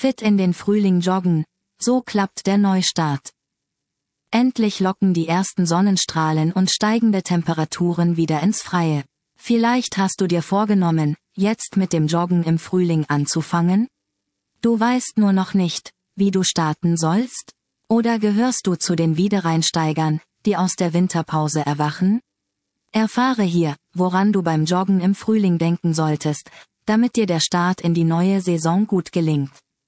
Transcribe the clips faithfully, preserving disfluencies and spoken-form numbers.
Fit in den Frühling joggen, so klappt der Neustart. Endlich locken die ersten Sonnenstrahlen und steigende Temperaturen wieder ins Freie. Vielleicht hast du dir vorgenommen, jetzt mit dem Joggen im Frühling anzufangen? Du weißt nur noch nicht, wie du starten sollst? Oder gehörst du zu den Wiedereinsteigern, die aus der Winterpause erwachen? Erfahre hier, woran du beim Joggen im Frühling denken solltest, damit dir der Start in die neue Saison gut gelingt.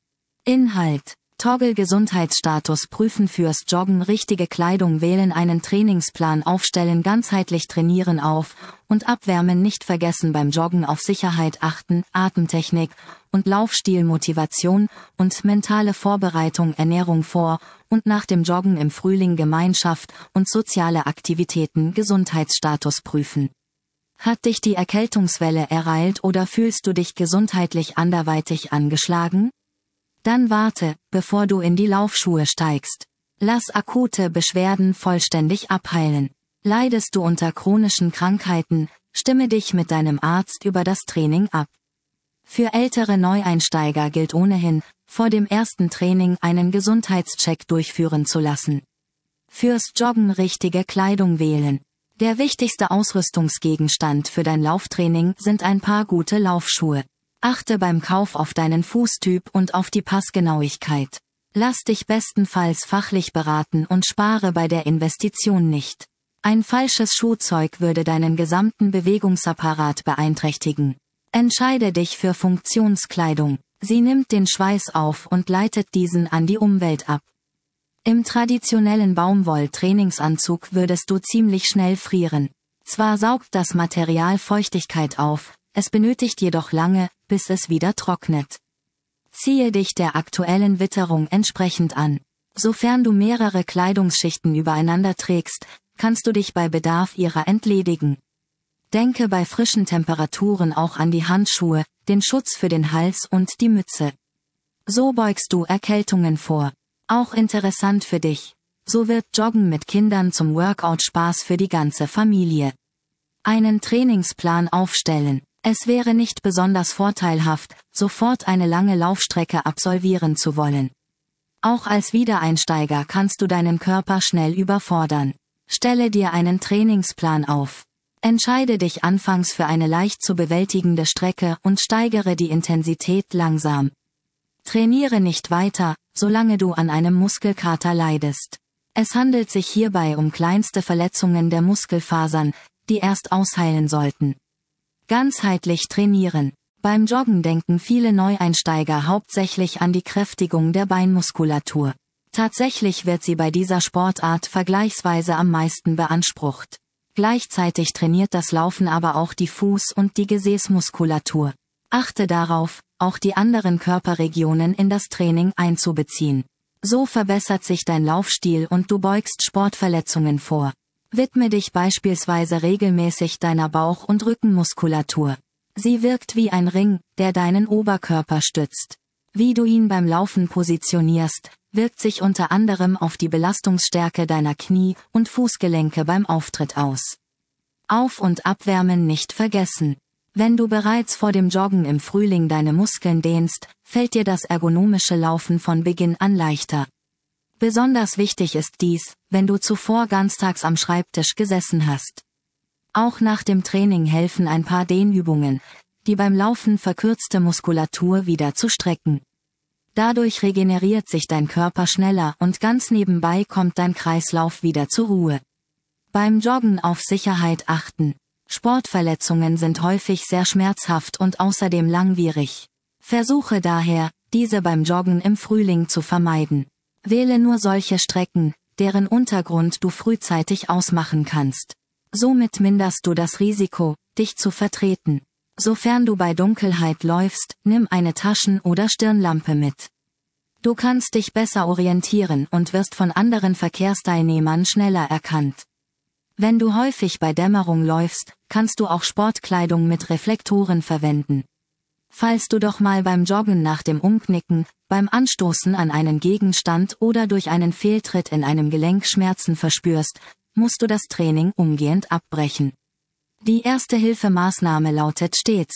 Inhalt: Toggle Gesundheitsstatus prüfen, fürs Joggen richtige Kleidung wählen, einen Trainingsplan aufstellen, ganzheitlich trainieren, auf- und abwärmen nicht vergessen, beim Joggen auf Sicherheit achten, Atemtechnik und Laufstil, Motivation und mentale Vorbereitung, Ernährung vor und nach dem Joggen im Frühling, Gemeinschaft und soziale Aktivitäten, Gesundheitsstatus prüfen. Hat dich die Erkältungswelle ereilt oder fühlst du dich gesundheitlich anderweitig angeschlagen? Dann warte, bevor du in die Laufschuhe steigst. Lass akute Beschwerden vollständig abheilen. Leidest du unter chronischen Krankheiten, stimme dich mit deinem Arzt über das Training ab. Für ältere Neueinsteiger gilt ohnehin, vor dem ersten Training einen Gesundheitscheck durchführen zu lassen. Fürs Joggen richtige Kleidung wählen. Der wichtigste Ausrüstungsgegenstand für dein Lauftraining sind ein paar gute Laufschuhe. Achte beim Kauf auf deinen Fußtyp und auf die Passgenauigkeit. Lass dich bestenfalls fachlich beraten und spare bei der Investition nicht. Ein falsches Schuhzeug würde deinen gesamten Bewegungsapparat beeinträchtigen. Entscheide dich für Funktionskleidung. Sie nimmt den Schweiß auf und leitet diesen an die Umwelt ab. Im traditionellen Baumwoll-Trainingsanzug würdest du ziemlich schnell frieren. Zwar saugt das Material Feuchtigkeit auf, es benötigt jedoch lange, bis es wieder trocknet. Ziehe dich der aktuellen Witterung entsprechend an. Sofern du mehrere Kleidungsschichten übereinander trägst, kannst du dich bei Bedarf ihrer entledigen. Denke bei frischen Temperaturen auch an die Handschuhe, den Schutz für den Hals und die Mütze. So beugst du Erkältungen vor. Auch interessant für dich. So wird Joggen mit Kindern zum Workout Spaß für die ganze Familie. Einen Trainingsplan aufstellen. Es wäre nicht besonders vorteilhaft, sofort eine lange Laufstrecke absolvieren zu wollen. Auch als Wiedereinsteiger kannst du deinen Körper schnell überfordern. Stelle dir einen Trainingsplan auf. Entscheide dich anfangs für eine leicht zu bewältigende Strecke und steigere die Intensität langsam. Trainiere nicht weiter, solange du an einem Muskelkater leidest. Es handelt sich hierbei um kleinste Verletzungen der Muskelfasern, die erst ausheilen sollten. Ganzheitlich trainieren. Beim Joggen denken viele Neueinsteiger hauptsächlich an die Kräftigung der Beinmuskulatur. Tatsächlich wird sie bei dieser Sportart vergleichsweise am meisten beansprucht. Gleichzeitig trainiert das Laufen aber auch die Fuß- und die Gesäßmuskulatur. Achte darauf, auch die anderen Körperregionen in das Training einzubeziehen. So verbessert sich dein Laufstil und du beugst Sportverletzungen vor. Widme dich beispielsweise regelmäßig deiner Bauch- und Rückenmuskulatur. Sie wirkt wie ein Ring, der deinen Oberkörper stützt. Wie du ihn beim Laufen positionierst, wirkt sich unter anderem auf die Belastungsstärke deiner Knie- und Fußgelenke beim Auftritt aus. Auf- und Abwärmen nicht vergessen. Wenn du bereits vor dem Joggen im Frühling deine Muskeln dehnst, fällt dir das ergonomische Laufen von Beginn an leichter. Besonders wichtig ist dies, wenn du zuvor ganztags am Schreibtisch gesessen hast. Auch nach dem Training helfen ein paar Dehnübungen, die beim Laufen verkürzte Muskulatur wieder zu strecken. Dadurch regeneriert sich dein Körper schneller und ganz nebenbei kommt dein Kreislauf wieder zur Ruhe. Beim Joggen auf Sicherheit achten. Sportverletzungen sind häufig sehr schmerzhaft und außerdem langwierig. Versuche daher, diese beim Joggen im Frühling zu vermeiden. Wähle nur solche Strecken, deren Untergrund du frühzeitig ausmachen kannst. Somit minderst du das Risiko, dich zu vertreten. Sofern du bei Dunkelheit läufst, nimm eine Taschen- oder Stirnlampe mit. Du kannst dich besser orientieren und wirst von anderen Verkehrsteilnehmern schneller erkannt. Wenn du häufig bei Dämmerung läufst, kannst du auch Sportkleidung mit Reflektoren verwenden. Falls du doch mal beim Joggen nach dem Umknicken, beim Anstoßen an einen Gegenstand oder durch einen Fehltritt in einem Gelenk Schmerzen verspürst, musst du das Training umgehend abbrechen. Die Erste-Hilfe-Maßnahme lautet stets: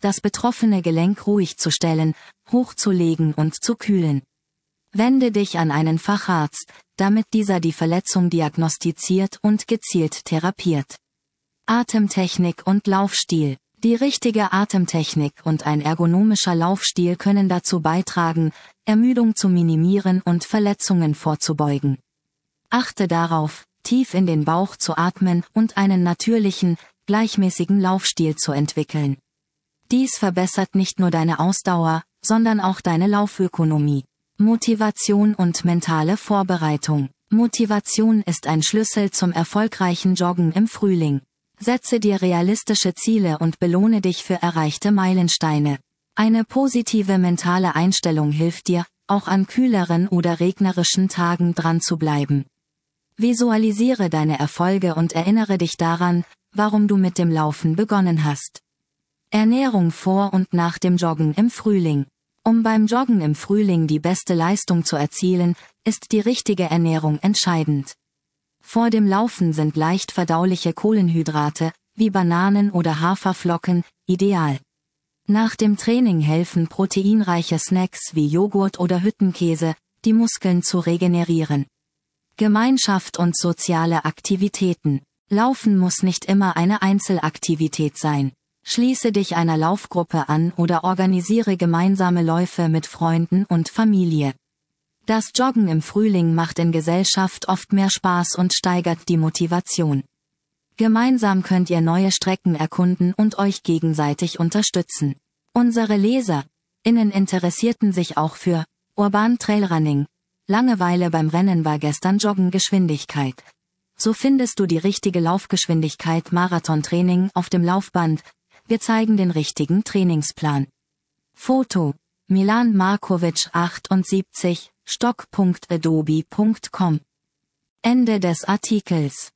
das betroffene Gelenk ruhig zu stellen, hochzulegen und zu kühlen. Wende dich an einen Facharzt, damit dieser die Verletzung diagnostiziert und gezielt therapiert. Atemtechnik und Laufstil. Die richtige Atemtechnik und ein ergonomischer Laufstil können dazu beitragen, Ermüdung zu minimieren und Verletzungen vorzubeugen. Achte darauf, tief in den Bauch zu atmen und einen natürlichen, gleichmäßigen Laufstil zu entwickeln. Dies verbessert nicht nur deine Ausdauer, sondern auch deine Laufökonomie. Motivation und mentale Vorbereitung. Motivation ist ein Schlüssel zum erfolgreichen Joggen im Frühling. Setze dir realistische Ziele und belohne dich für erreichte Meilensteine. Eine positive mentale Einstellung hilft dir, auch an kühleren oder regnerischen Tagen dran zu bleiben. Visualisiere deine Erfolge und erinnere dich daran, warum du mit dem Laufen begonnen hast. Ernährung vor und nach dem Joggen im Frühling. Um beim Joggen im Frühling die beste Leistung zu erzielen, ist die richtige Ernährung entscheidend. Vor dem Laufen sind leicht verdauliche Kohlenhydrate, wie Bananen oder Haferflocken, ideal. Nach dem Training helfen proteinreiche Snacks wie Joghurt oder Hüttenkäse, die Muskeln zu regenerieren. Gemeinschaft und soziale Aktivitäten. Laufen muss nicht immer eine Einzelaktivität sein. Schließe dich einer Laufgruppe an oder organisiere gemeinsame Läufe mit Freunden und Familie. Das Joggen im Frühling macht in Gesellschaft oft mehr Spaß und steigert die Motivation. Gemeinsam könnt ihr neue Strecken erkunden und euch gegenseitig unterstützen. Unsere LeserInnen interessierten sich auch für Urban Trailrunning. Langeweile beim Rennen war gestern Joggengeschwindigkeit. So findest du die richtige Laufgeschwindigkeit Marathontraining auf dem Laufband. Wir zeigen den richtigen Trainingsplan. Foto: Milan Markovic achtundsiebzig, stock punkt adobe punkt com. Ende des Artikels.